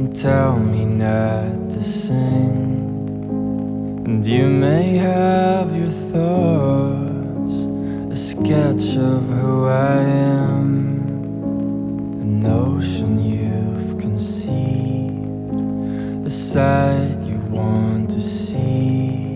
and tell me not to sing. And you may have your thoughts, a sketch of who I am, a notion you've conceived, a sight you want to see.